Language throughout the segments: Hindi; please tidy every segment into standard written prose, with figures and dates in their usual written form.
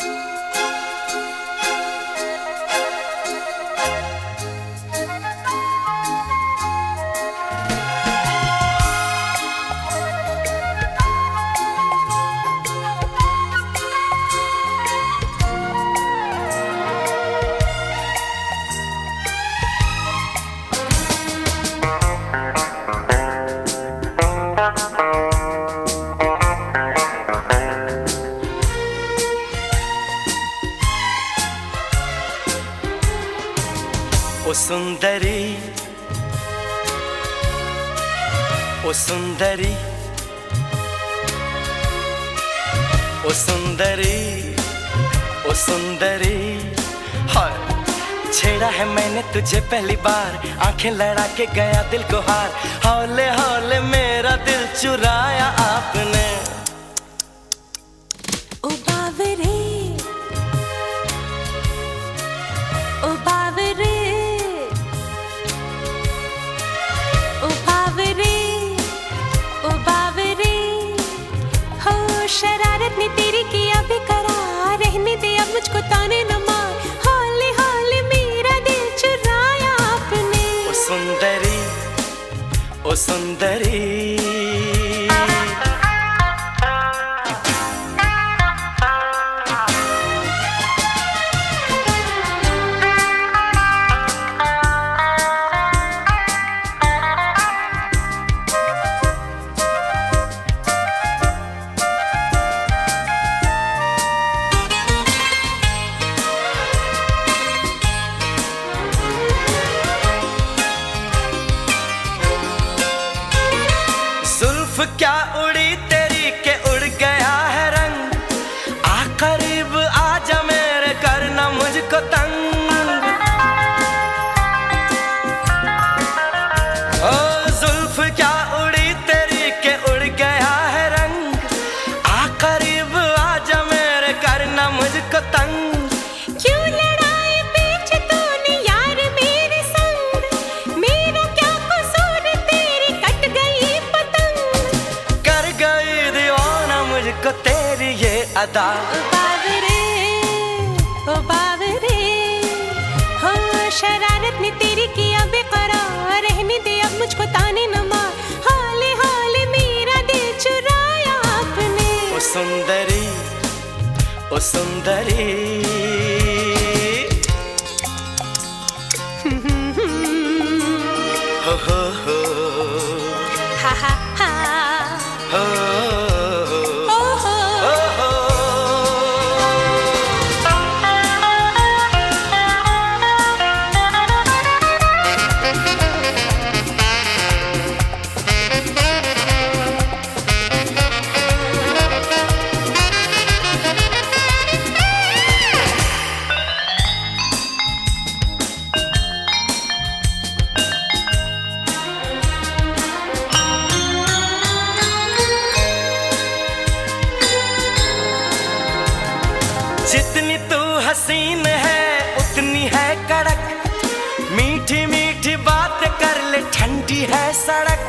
ओ सुंदरी, ओ सुंदरी, ओ सुंदरी, ओ सुंदरी, हाय छेड़ा है मैंने तुझे पहली बार, आंखें लड़ा के गया दिल को हार, हौले हौले मेरा दिल चुराया आपने। ओ बावरे, ओ बावरे, ओ बावरे, ओ बावरे, हो शरारत ने तेरी किया बेकरार, रहने दे अब मुझको ताने न मार, हौले हौले मेरा दिल चुराया आपने। ओ सुंदरी, ओ सुंदरी, क्या उड़ी तेरी के उड़ गया है रंग, आ करीब आजा मेरे करना मुझको तंग। ओ जुल्फ क्या उड़ी तेरी के उड़ गया है रंग, आ करीब आजा मेरे करना मुझको तंग। क्यों लड़ाई बीच तूने यार मेरे संग, मेरा क्या कसूर तेरी कट गई पतंग, कर गई दीवाना मुझको तेरी ये अदा। ओ बावरे, ओ बावरे, हो शरारत ने तेरी किया बेकरार, रहने दे अब मुझको ताने न मार, हौले हौले मेरा दिल चुराया आपने। ओ सुंदरी, ओ सुंदरी, हो हो हा हा हा, हो ओ हो, हो। जितनी तू हसीन है उतनी है कड़क, मीठी मीठी बात कर ले ठंडी है सड़क।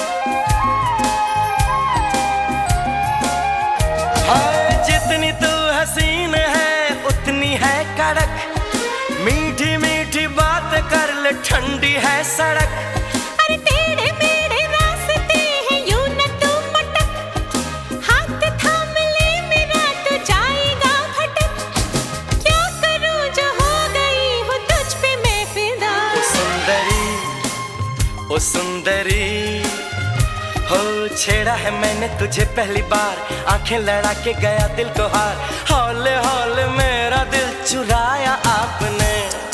हाँ जितनी तू हसीन है उतनी है कड़क, मीठी मीठी बात कर ले ठंडी है सड़क। अरे तेरे मेरे रास्ते हैं यूं न तू मटक, हाथ थाम ले मेरा तो जाएगा भटक, क्या करूं जो हो गई हूँ तुझ पे मैं फिदा। ओ सुंदरी, ओ सुंदरी, हो छेड़ा है मैंने तुझे पहली बार, आंखें लड़ा के गया दिल को हार, हौले हौले मेरा दिल चुराया आपने।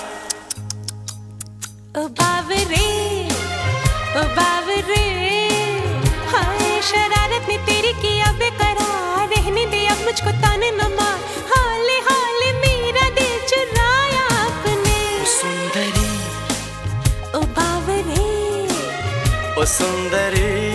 ओ बावरे, ओ बावरे, हाय शरारत ने तेरी किया बेकरार, रहने दे अब मुझको ताने न मार, हौले हौले मेरा दिल चुराया आपने। ओ सुंदरी, ओ बावरे, ओ सुंदरी।